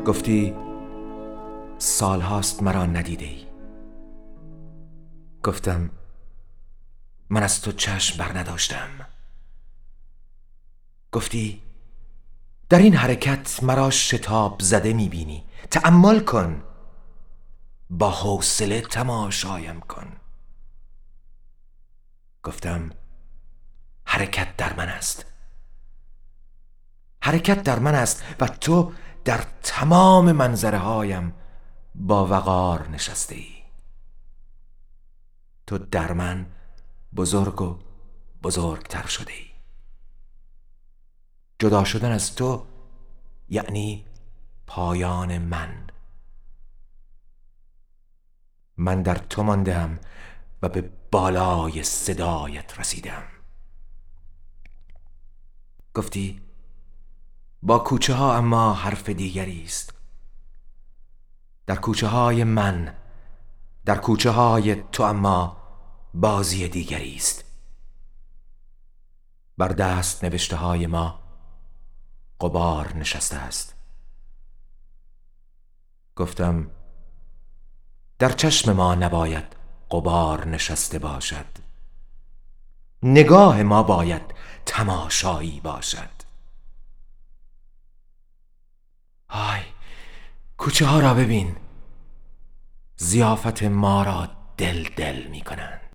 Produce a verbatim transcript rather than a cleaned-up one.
گفتی سال هاست مرا ندیده ای. گفتم من از تو چشم بر نداشتم. گفتی در این حرکت مرا شتاب زده میبینی، تأمل کن، با حوصله تماشایم کن. گفتم حرکت در من است، حرکت در من است و تو در تمام منظره هایم با وقار نشسته ای. تو در من بزرگ و بزرگتر شده ای. جدا شدن از تو یعنی پایان من. من در تو ماندم و به بالای صدایت رسیدم. گفتی با کوچه ها اما حرف دیگری است. در کوچه های من، در کوچه های تو اما بازی دیگری است. بر دست نوشته های ما غبار نشسته است. گفتم در چشم ما نباید غبار نشسته باشد، نگاه ما باید تماشایی باشد. های کوچه ها را ببین، ضیافت ما را دل دل می کنند.